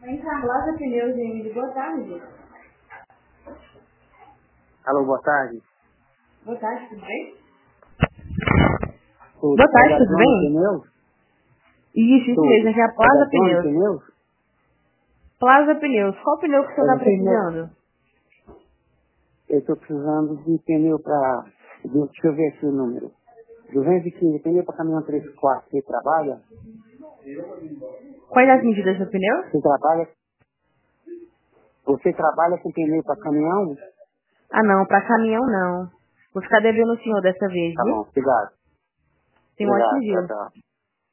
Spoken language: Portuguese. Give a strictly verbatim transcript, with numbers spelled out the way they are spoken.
Em Carlosa Pneus, Emílio, boa tarde. Alô, boa tarde. Boa tarde, tudo bem? Tudo. Boa tarde, É tudo bem? Pneus? Isso, isso Tudo. mesmo, aqui é a É Plaza da Zona Pneus. Pneus? Plaza Pneus, qual pneu que o senhor É, está você não- precisando? Eu estou precisando de pneu para... Deixa eu ver aqui o número. duzentos e quinze, pneu para caminhão três quatro. Você trabalha? Quais as medidas do pneu? Você trabalha... Você trabalha com pneu para caminhão? Ah não, para caminhão não. Vou ficar devendo o senhor dessa vez, Tá bom, viu? obrigado. Tem um ótimo Obrigado, tchau, dia. tchau.